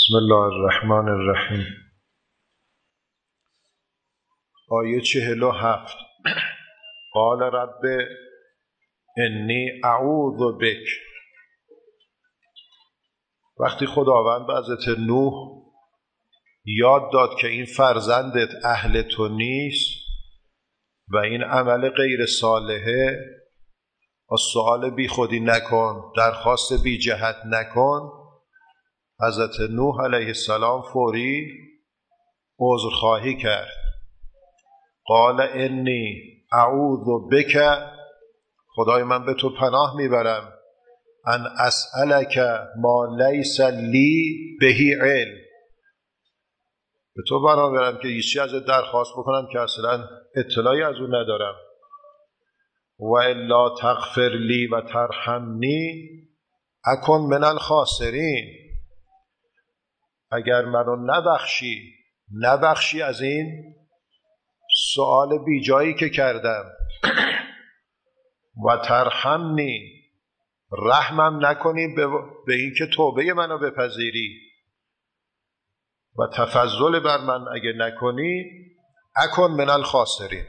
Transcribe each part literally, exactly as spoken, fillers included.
بسم الله الرحمن الرحیم. آیه چهل و هفت. قال رب انی اعوذ بک. وقتی خداوند به حضرت نوح یاد داد که این فرزندت اهل تو نیست و این عمل غیر صالحه، و سؤال بی خودی نکن، درخواست بی جهت نکن، حضرت نوح علیه السلام فوری عذرخواهی کرد. قال انی اعوذ بک، خدای من به تو پناه میبرم، ان اسألک ما لیس لی بهی علم، به تو پناه میبرم که هیچی ازت درخواست بکنم که اصلا اطلاعی از اون ندارم. و الا تغفر لی و ترحمنی اکن من الخاسرین، اگر منو نبخشی نبخشی از این سؤال بی جایی که کردم، و ترحمنی رحمم نکنی به این که توبه منو بپذیری، و تفضل بر من اگه نکنی اکن من الخاسرین.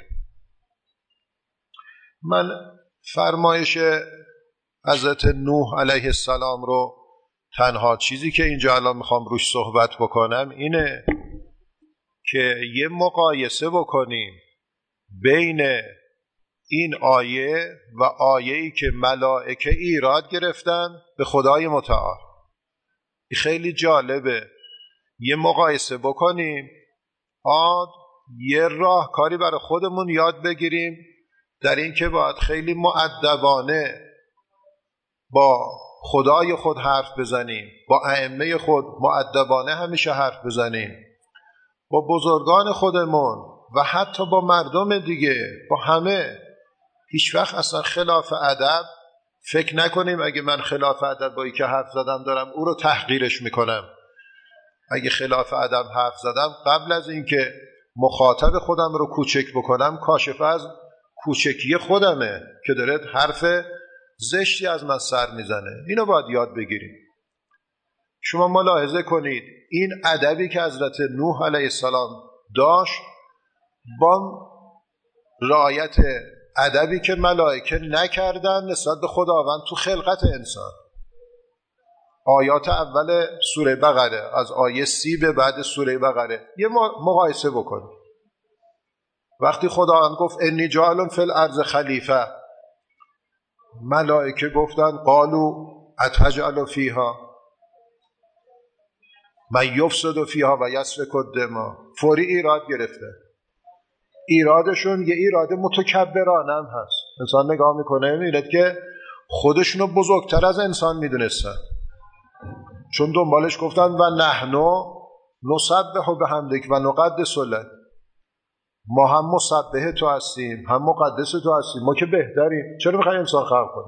من فرمایش حضرت نوح علیه السلام رو، تنها چیزی که اینجا الان میخوام روش صحبت بکنم اینه که یه مقایسه بکنیم بین این آیه و آیه‌ای که ملائکه ایراد گرفتن به خدای متعال. خیلی جالبه یه مقایسه بکنیم، آد یه راهکاری برای خودمون یاد بگیریم در این که باید خیلی مؤدبانه با خدای خود حرف بزنیم، با ائمه خود مؤدبانه همیشه حرف بزنیم، با بزرگان خودمون و حتی با مردم دیگه، با همه. هیچ وقت اصلا خلاف ادب فکر نکنیم اگه من خلاف ادب با که حرف زدم دارم او رو تحقیرش میکنم. اگه خلاف ادب حرف زدم، قبل از اینکه مخاطب خودم رو کوچک بکنم، کاشفه از کوچکی خودمه که داره حرف زشتی از من سر میزنه. اینو باید یاد بگیریم. شما ملاحظه کنید این ادبی که حضرت نوح علیه السلام داشت با رعایت ادبی که ملائکه نکردن نسبت به خداوند تو خلقت انسان. آیات اول سوره بقره، از آیه سی به بعد سوره بقره یه مقایسه بکنید. وقتی خداوند گفت انی جاعل فی الارض خلیفه، ملائکه گفتن قالوا اتجعل فیها من یفسد فیها و یسفک الدماء. فوری ایراد گرفته. ایرادشون یه ایراد متکبرانه هم هست. انسان نگاه میکنه میبیند که خودشونو بزرگتر از انسان میدونستن، چون دنبالش گفتن و نحنو نسبح بحمدک و نقدس لک، ما هم مسبح تو هستیم هم مقدس تو هستیم، ما که بهتریم، چرا میخوای انسان خلق کنیم؟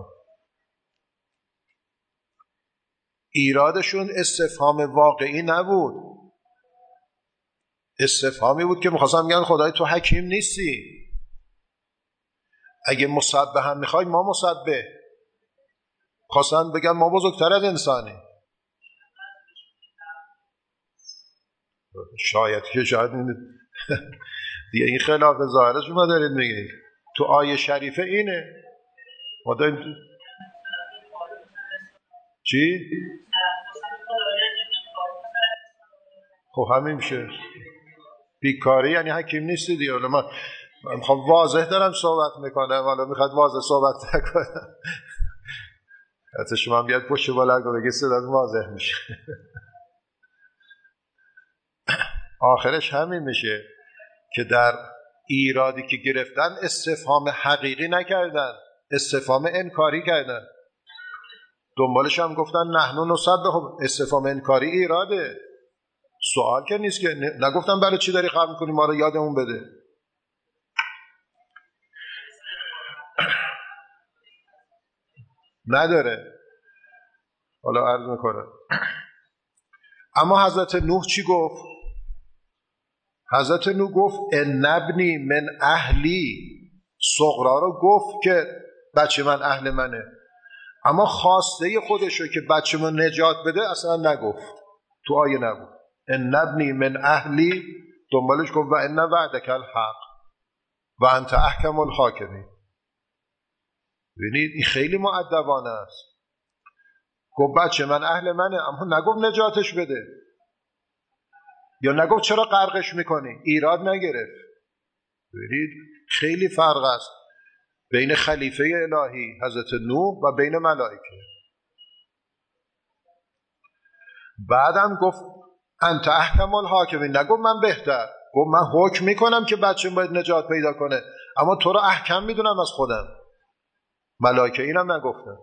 ایرادشون استفهام واقعی نبود، استفهامی بود که میخواستن بگن خدای تو حکیم نیستی، اگه مسبح هم میخوای ما مسبح. خواستن بگن ما بزرگتر از انسانی. شاید که شاید دیگه این خلاف ظاهرش ما دارید میگید. تو آیه شریفه اینه ما داریم چی؟ خب همین میشه بیکاری، یعنی حکیم نیستی دیگه. من میخوام واضح دارم صحبت میکنم، حالا میخواد واضح صحبت نکنم. حتی شما بیاد پشت بالا و بگید صدات واضح میشه. آخرش همین میشه که در ایرادی که گرفتن استفهام حقیقی نکردن، استفهام انکاری کردن. دنبالش هم گفتن نحنو نسبح، استفهام انکاری ایراده، سوال که نیست که نگفتن برای چی داری خلق میکنی ما رو یادمون بده. نداره. حالا عرض میکنم. اما حضرت نوح چی گفت؟ حضرت نوح گفت ان ابنی من اهلی. صغرا رو گفت که بچه من اهل منه، اما خواسته خودشو که بچه من نجات بده اصلا نگفت. تو آیه نبود. ان ابنی من اهلی، دنبالش گفت و ان وعدک الحق و انت احکم الحاکمین. ببینید این خیلی مؤدبانه است. گفت بچه من اهل منه، اما نگفت نجاتش بده یا نگفت چرا غرقش میکنی، ایراد نگرفت. ببینید خیلی فرق است بین خلیفه الهی حضرت نوح و بین ملائکه. بعدم گفت انت احکم الحاکمین، نگفت من بهتر، گفت من حکم میکنم که بچه باید نجات پیدا کنه، اما تو رو احکم میدونم از خودم. ملائکه اینم نگفتن.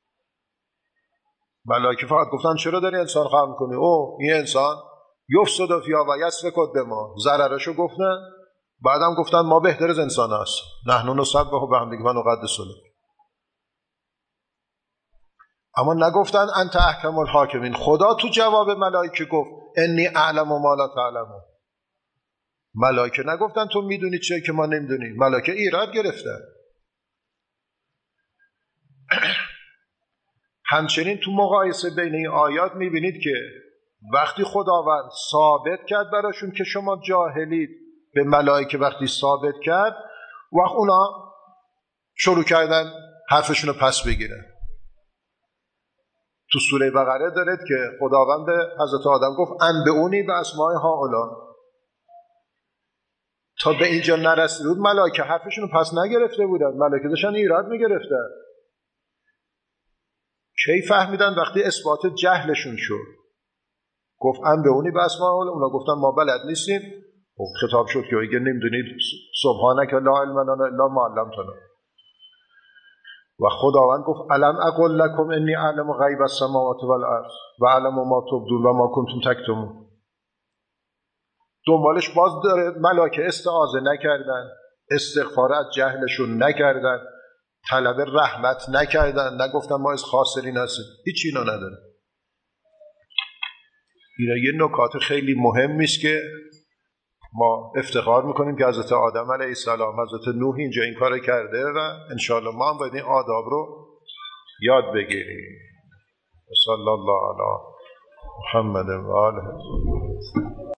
ملائکه فقط گفتن چرا داری انسان خلق میکنی؟ او این انسان یفسد فیها و یسفک الدماء، ضررشو گفتن. بعدم گفتن ما بهتر از انسان هست، نحن نسبح بحمدک و نقدس لک. اما نگفتن انت احکم الحاکمین. خدا تو جواب ملائکه گفت انی اعلم ما لا تعلمون. ملائکه نگفتن تو میدونی چیه که ما نمیدونیم. ملائکه ایراد گرفتن. همچنین تو مقایسه بین این آیات میبینید که وقتی خداوند ثابت کرد براشون که شما جاهلید، به ملائکه وقتی ثابت کرد، وقت اونا شروع کردن حرفشون رو پس بگیرن. تو سوره بقره دارید که خداوند به حضرت آدم گفت انبئونی باسماء هؤلاء. تا به اینجا نرسیده بود ملائکه حرفشون رو پس نگرفته بودن، ملائکه داشتن ایراد میگرفتن. کی فهمیدن؟ وقتی اثبات جهلشون شد. گفت انبئونی باسماء هؤلاء، اونا گفتن ما بلد نیستیم. خطاب شد که اگه نمیدونید سبحانک لا علم لنا الا ما علمتنا. و خداوند گفت الم اقل لکم انی اعلم غیب السماوات والارض و اعلم ما تبدون و ما کنتم تکتمون. دنبالش باز داره ملائکه استعاذه نکردن، استغفار از جهلشون نکردن، طلب رحمت نکردن، نگفتن ما از خاسرین هستیم، هیچ اینا نداره. اینا یه نکات خیلی مهمی است که ما افتخار میکنیم که حضرت آدم علیه السلام، حضرت نوح اینجا این کار کرده و انشاءالله ما هم باید این آداب رو یاد بگیریم. صلی الله علی محمد و آله.